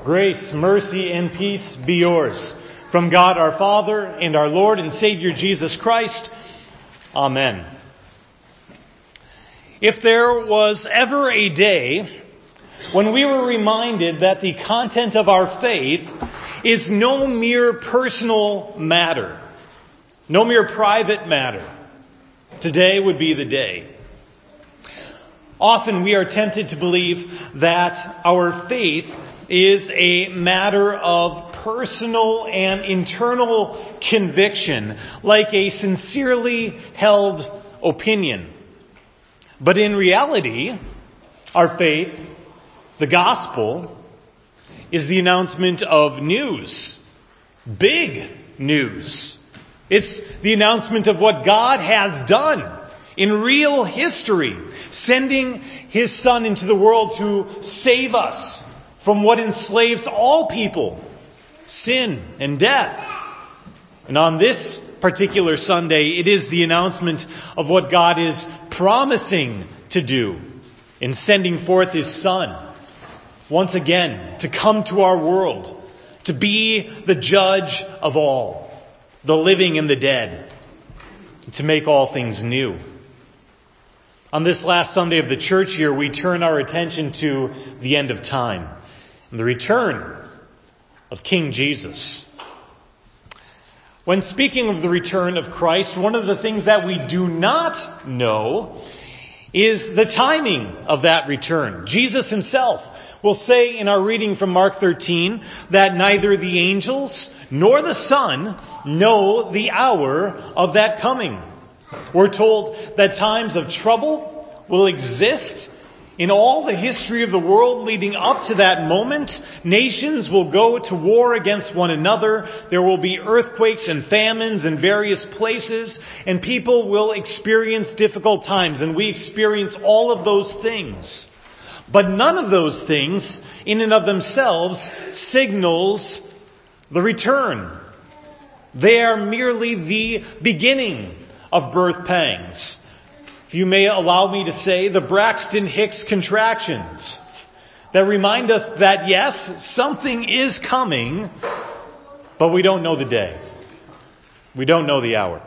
Grace, mercy, and peace be yours from God our Father and our Lord and Savior Jesus Christ. Amen. If there was ever a day when we were reminded that the content of our faith is no mere personal matter, no mere private matter, today would be the day. Often we are tempted to believe that our faith is a matter of personal and internal conviction, like a sincerely held opinion. But in reality, our faith, the gospel, is the announcement of news. Big news. It's the announcement of what God has done in real history, sending His Son into the world to save us from what enslaves all people, sin and death. And on this particular Sunday, it is the announcement of what God is promising to do in sending forth His Son once again to come to our world, to be the judge of all, the living and the dead, to make all things new. On this last Sunday of the church year, we turn our attention to the end of time and the return of King Jesus. When speaking of the return of Christ, one of the things that we do not know is the timing of that return. Jesus Himself will say in our reading from Mark 13 that neither the angels nor the Son know the hour of that coming. We're told that times of trouble will exist in all the history of the world leading up to that moment. Nations will go to war against one another. There will be earthquakes and famines in various places, and people will experience difficult times, and we experience all of those things. But none of those things, in and of themselves, signals the return. They are merely the beginning of birth pangs. If you may allow me to say, the Braxton Hicks contractions that remind us that yes, something is coming, but we don't know the day. We don't know the hour.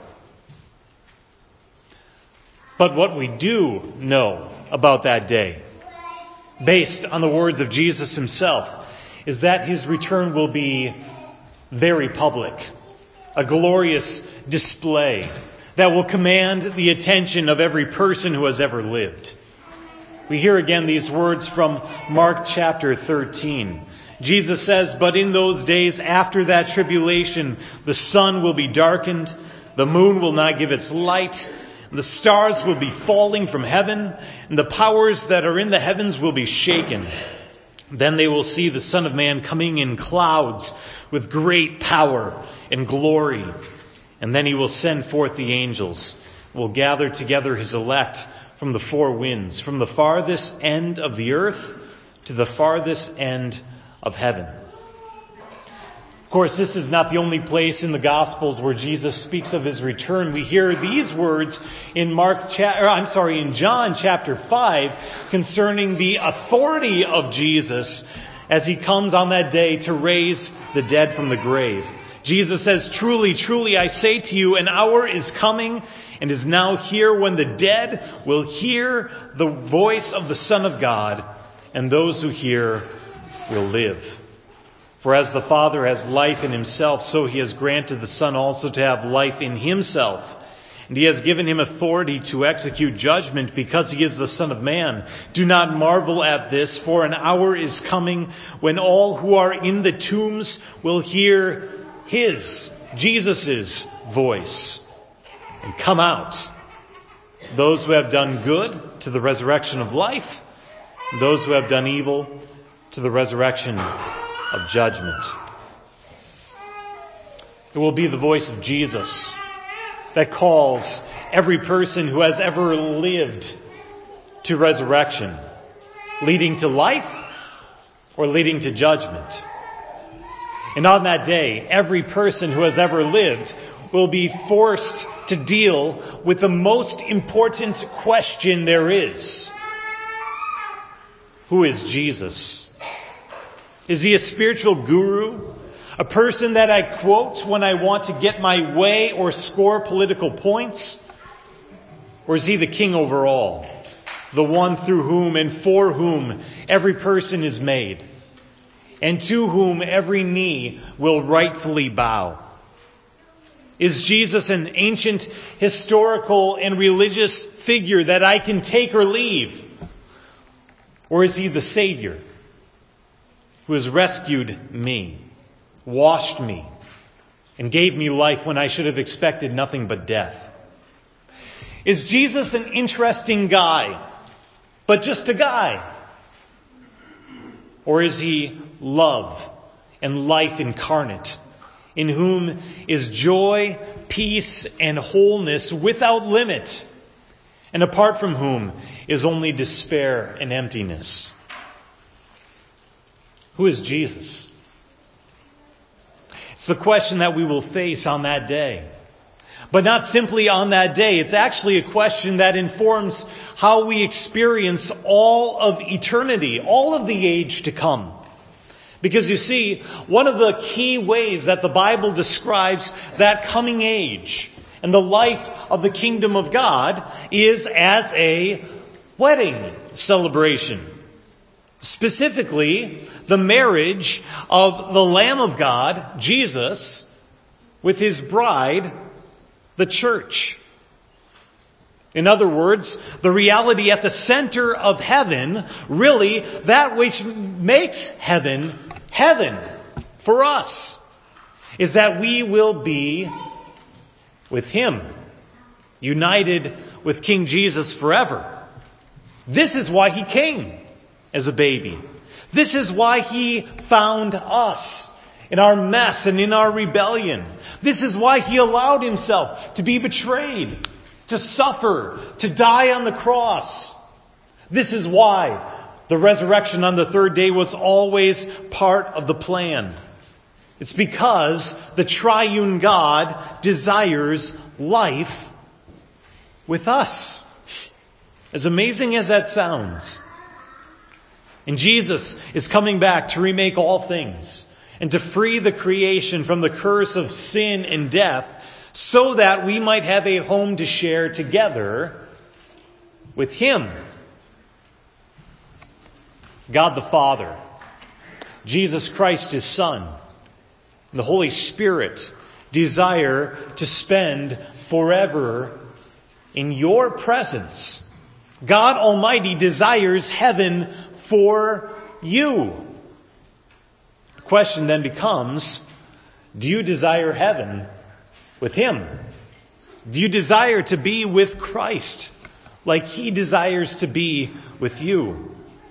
But what we do know about that day, based on the words of Jesus Himself, is that His return will be very public, a glorious display that will command the attention of every person who has ever lived. We hear again these words from Mark chapter 13. Jesus says, "But in those days after that tribulation, the sun will be darkened, the moon will not give its light, and the stars will be falling from heaven, and the powers that are in the heavens will be shaken. Then they will see the Son of Man coming in clouds with great power and glory. And then He will send forth the angels, will gather together His elect from the four winds, from the farthest end of the earth to the farthest end of heaven." Of course, this is not the only place in the Gospels where Jesus speaks of His return. We hear these words in John chapter 5 concerning the authority of Jesus as He comes on that day to raise the dead from the grave. Jesus says, "Truly, truly, I say to you, an hour is coming and is now here when the dead will hear the voice of the Son of God, and those who hear will live. For as the Father has life in Himself, so He has granted the Son also to have life in Himself. And He has given Him authority to execute judgment because He is the Son of Man. Do not marvel at this, for an hour is coming when all who are in the tombs will hear His, Jesus' voice, and come out. Those who have done good to the resurrection of life, and those who have done evil to the resurrection of judgment." It will be the voice of Jesus that calls every person who has ever lived to resurrection, leading to life or leading to judgment. And on that day, every person who has ever lived will be forced to deal with the most important question there is. Who is Jesus? Is he a spiritual guru? A person that I quote when I want to get my way or score political points? Or is he the king over all? The one through whom and for whom every person is made, and to whom every knee will rightfully bow? Is Jesus an ancient historical and religious figure that I can take or leave? Or is he the Savior who has rescued me, washed me, and gave me life when I should have expected nothing but death? Is Jesus an interesting guy, but just a guy? Or is he love and life incarnate, in whom is joy, peace, and wholeness without limit, and apart from whom is only despair and emptiness? Who is Jesus? It's the question that we will face on that day. But not simply on that day. It's actually a question that informs how we experience all of eternity, all of the age to come. Because you see, one of the key ways that the Bible describes that coming age and the life of the kingdom of God is as a wedding celebration. Specifically, the marriage of the Lamb of God, Jesus, with his bride, the church. In other words, the reality at the center of heaven, really that which makes heaven, heaven for us, is that we will be with him, united with King Jesus forever. This is why he came as a baby. This is why he found us in our mess and in our rebellion. This is why he allowed himself to be betrayed, to suffer, to die on the cross. This is why the resurrection on the third day was always part of the plan. It's because the triune God desires life with us. As amazing as that sounds. And Jesus is coming back to remake all things and to free the creation from the curse of sin and death, so that we might have a home to share together with him. God the Father, Jesus Christ his Son, and the Holy Spirit desire to spend forever in your presence. God Almighty desires heaven for you. The question then becomes, do you desire heaven with him? Do you desire to be with Christ like he desires to be with you?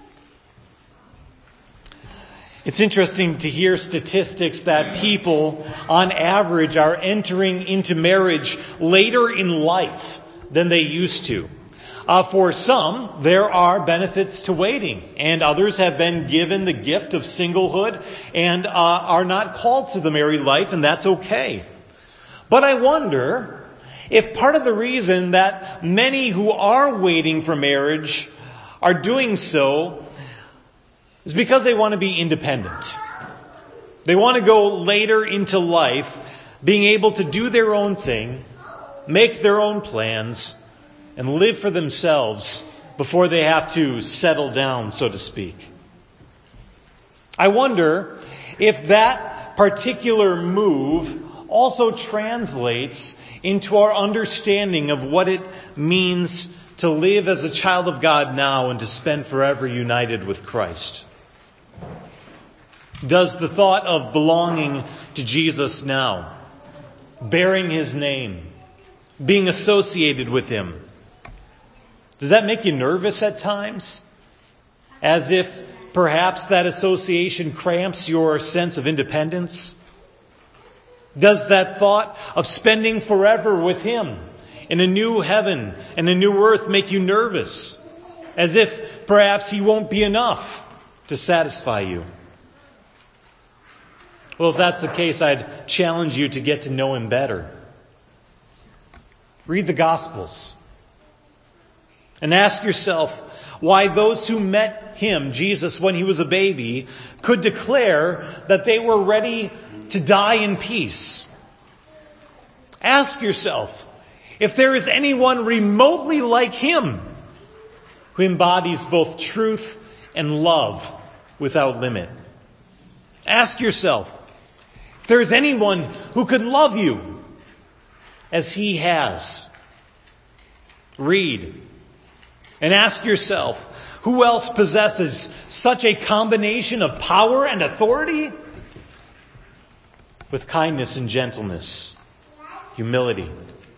It's interesting to hear statistics that people, on average, are entering into marriage later in life than they used to. For some, there are benefits to waiting, and others have been given the gift of singlehood and are not called to the married life, and that's okay. But I wonder if part of the reason that many who are waiting for marriage are doing so is because they want to be independent. They want to go later into life being able to do their own thing, make their own plans, and live for themselves before they have to settle down, so to speak. I wonder if that particular move also translates into our understanding of what it means to live as a child of God now and to spend forever united with Christ. Does the thought of belonging to Jesus now, bearing his name, being associated with him, does that make you nervous at times? As if perhaps that association cramps your sense of independence? Does that thought of spending forever with him in a new heaven and a new earth make you nervous? As if perhaps he won't be enough to satisfy you? Well, if that's the case, I'd challenge you to get to know him better. Read the Gospels. And ask yourself, why those who met him, Jesus, when he was a baby, could declare that they were ready to die in peace. Ask yourself if there is anyone remotely like him who embodies both truth and love without limit. Ask yourself if there is anyone who could love you as he has. Read and ask yourself, who else possesses such a combination of power and authority with kindness and gentleness, humility?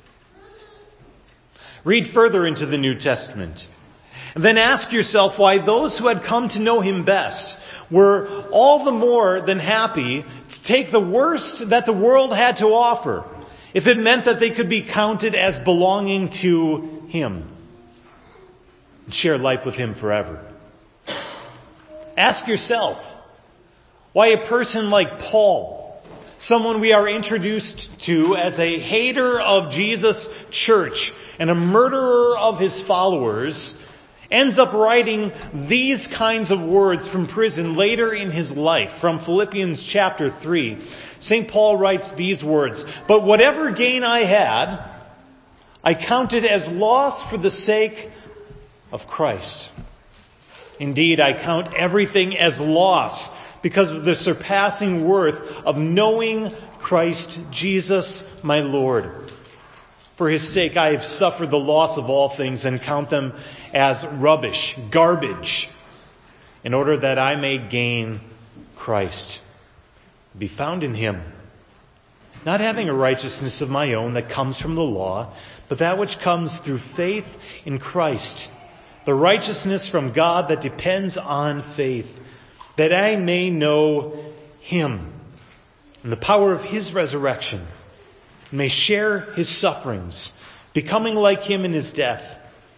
Read further into the New Testament. And then ask yourself why those who had come to know him best were all the more than happy to take the worst that the world had to offer, if it meant that they could be counted as belonging to him and share life with him forever. Ask yourself why a person like Paul, someone we are introduced to as a hater of Jesus' church and a murderer of his followers, ends up writing these kinds of words from prison later in his life. From Philippians chapter 3, St. Paul writes these words, "But whatever gain I had, I counted as loss for the sake of Christ. Indeed, I count everything as loss because of the surpassing worth of knowing Christ Jesus my Lord. For his sake I have suffered the loss of all things and count them as rubbish, garbage, in order that I may gain Christ, be found in him, not having a righteousness of my own that comes from the law, but that which comes through faith in Christ, the righteousness from God that depends on faith, that I may know him and the power of his resurrection, and may share his sufferings, becoming like him in his death,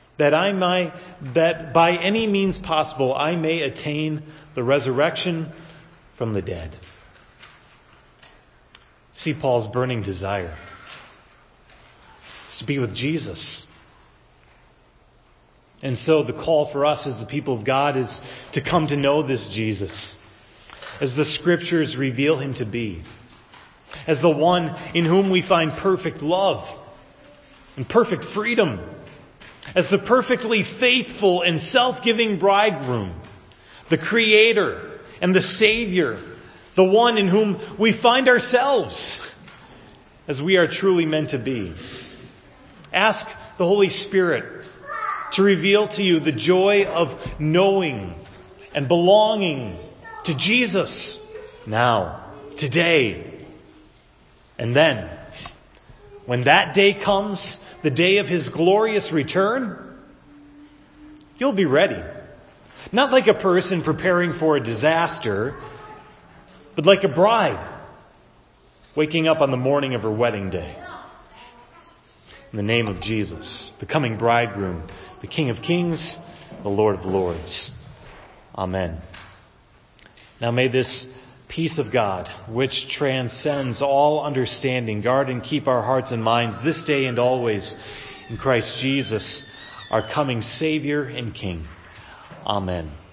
that by any means possible I may attain the resurrection from the dead." See Paul's burning desire. It's to be with Jesus. And so the call for us as the people of God is to come to know this Jesus as the Scriptures reveal him to be, as the one in whom we find perfect love and perfect freedom, as the perfectly faithful and self-giving bridegroom, the Creator and the Savior, the one in whom we find ourselves as we are truly meant to be. Ask the Holy Spirit to reveal to you the joy of knowing and belonging to Jesus now, today. And then, when that day comes, the day of his glorious return, you'll be ready. Not like a person preparing for a disaster, but like a bride waking up on the morning of her wedding day. In the name of Jesus, the coming bridegroom, the King of Kings, the Lord of Lords. Amen. Now may this peace of God, which transcends all understanding, guard and keep our hearts and minds this day and always in Christ Jesus, our coming Savior and King. Amen.